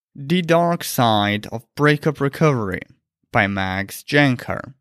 The Dark Side of Breakup Recovery by Max Janker.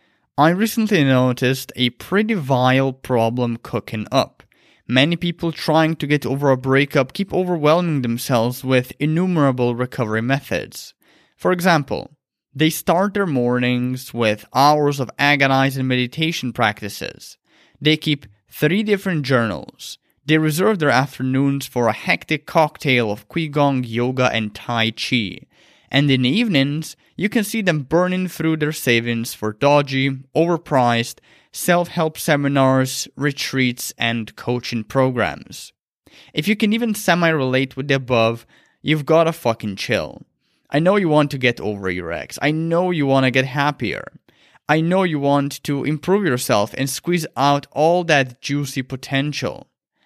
I recently noticed a pretty vile problem cooking up. Many people trying to get over a breakup keep overwhelming themselves with innumerable recovery methods. For example, they start their mornings with hours of agonizing meditation practices. They keep 3 different journals. They reserve their afternoons for a hectic cocktail of Qigong, yoga, and Tai Chi. And in the evenings, you can see them burning through their savings for dodgy, overpriced, self-help seminars, retreats, and coaching programs. If you can even semi-relate with the above, you've gotta fucking chill. I know you want to get over your ex. I know you want to get happier. I know you want to improve yourself and squeeze out all that juicy potential.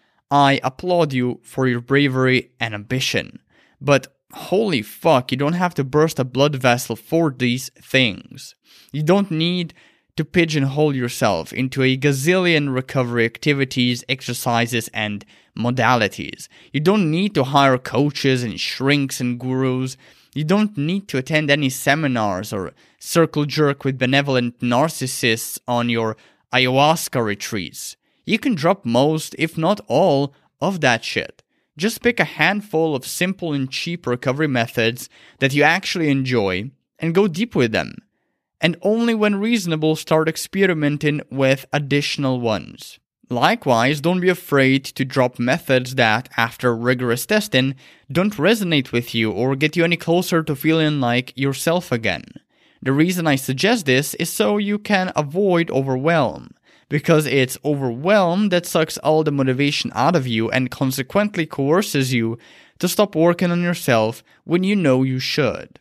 I applaud you for your bravery and ambition, but holy fuck, you don't have to burst a blood vessel for these things. You don't need to pigeonhole yourself into a gazillion recovery activities, exercises, and modalities. You don't need to hire coaches and shrinks and gurus. You don't need to attend any seminars or circle jerk with benevolent narcissists on your ayahuasca retreats. You can drop most, if not all, of that shit. Just pick a handful of simple and cheap recovery methods that you actually enjoy and go deep with them. And only when reasonable, start experimenting with additional ones. Likewise, don't be afraid to drop methods that, after rigorous testing, don't resonate with you or get you any closer to feeling like yourself again. The reason I suggest this is so you can avoid overwhelm. Because it's overwhelm that sucks all the motivation out of you and consequently coerces you to stop working on yourself when you know you should.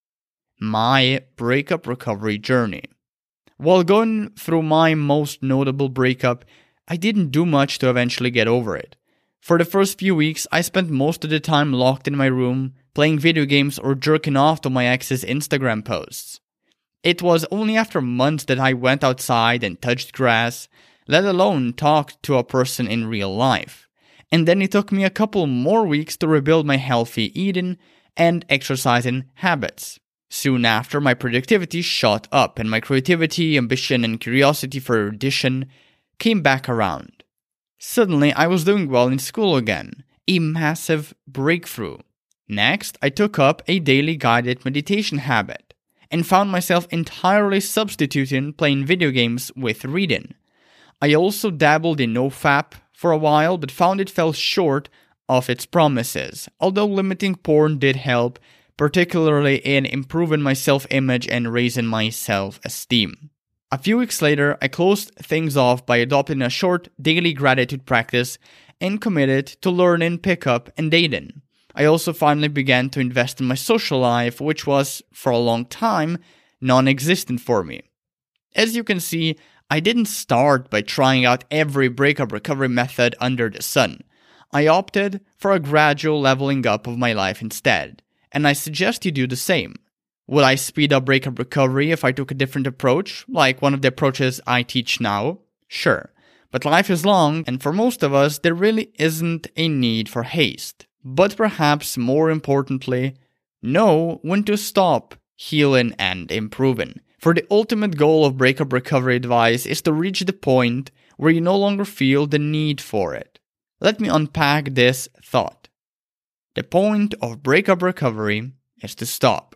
My breakup recovery journey. While going through my most notable breakup, I didn't do much to eventually get over it. For the first few weeks, I spent most of the time locked in my room, playing video games or jerking off to my ex's Instagram posts. It was only after months that I went outside and touched grass, let alone talked to a person in real life. And then it took me a couple more weeks to rebuild my healthy eating and exercising habits. Soon after, my productivity shot up and my creativity, ambition, and curiosity for erudition came back around. Suddenly, I was doing well in school again, a massive breakthrough. Next, I took up a daily guided meditation habit and found myself entirely substituting playing video games with reading. I also dabbled in NoFap for a while, but found it fell short of its promises, although limiting porn did help, particularly in improving my self-image and raising my self-esteem. A few weeks later, I closed things off by adopting a short daily gratitude practice and committed to learning, pickup, and dating. I also finally began to invest in my social life, which was, for a long time, non-existent for me. As you can see, I didn't start by trying out every breakup recovery method under the sun. I opted for a gradual leveling up of my life instead, and I suggest you do the same. Would I speed up breakup recovery if I took a different approach, like one of the approaches I teach now? Sure, but life is long, and for most of us, there really isn't a need for haste. But perhaps more importantly, know when to stop healing and improving. For the ultimate goal of breakup recovery advice is to reach the point where you no longer feel the need for it. Let me unpack this thought. The point of breakup recovery is to stop.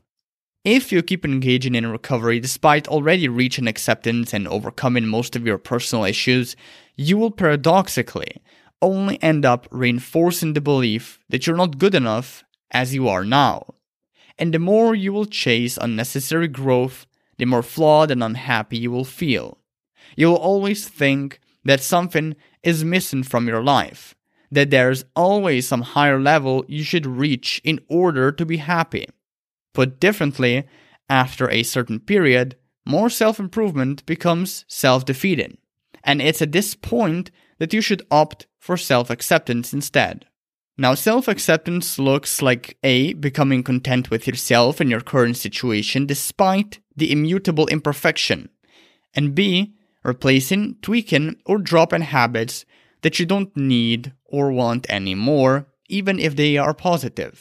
If you keep engaging in recovery despite already reaching acceptance and overcoming most of your personal issues, you will paradoxically only end up reinforcing the belief that you're not good enough as you are now. And the more you will chase unnecessary growth, the more flawed and unhappy you will feel. You will always think that something is missing from your life, that there's always some higher level you should reach in order to be happy. Put differently, after a certain period, more self-improvement becomes self-defeating. And it's at this point that you should opt for self-acceptance instead. Now, self-acceptance looks like A, becoming content with yourself and your current situation despite the immutable imperfection, and B, replacing, tweaking, or dropping habits that you don't need or want anymore, even if they are positive.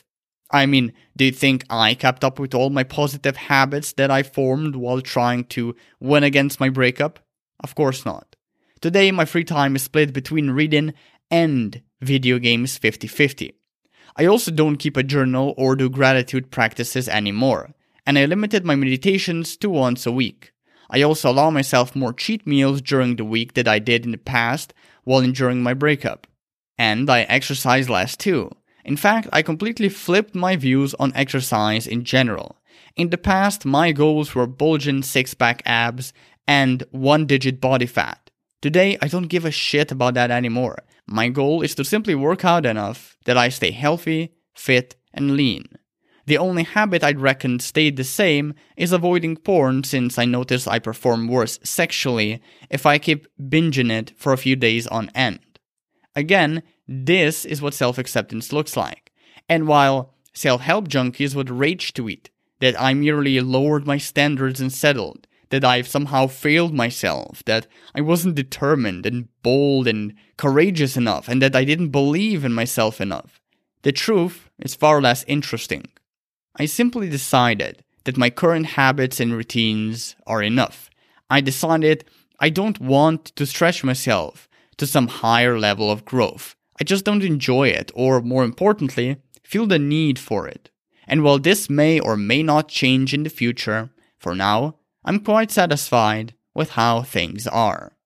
I mean, do you think I kept up with all my positive habits that I formed while trying to win against my breakup? Of course not. Today, my free time is split between reading and video games 50-50. I also don't keep a journal or do gratitude practices anymore, and I limited my meditations to once a week. I also allow myself more cheat meals during the week than I did in the past while enduring my breakup. And I exercise less too. In fact, I completely flipped my views on exercise in general. In the past, my goals were bulging six-pack abs and one-digit body fat. Today, I don't give a shit about that anymore. My goal is to simply work out enough that I stay healthy, fit, and lean. The only habit I'd reckon stayed the same is avoiding porn, since I notice I perform worse sexually if I keep binging it for a few days on end. Again, this is what self-acceptance looks like. And while self-help junkies would rage tweet that I merely lowered my standards and settled, that I've somehow failed myself, that I wasn't determined and bold and courageous enough, and that I didn't believe in myself enough, the truth is far less interesting. I simply decided that my current habits and routines are enough. I decided I don't want to stretch myself to some higher level of growth. I just don't enjoy it, or more importantly, feel the need for it. And while this may or may not change in the future, for now, I'm quite satisfied with how things are.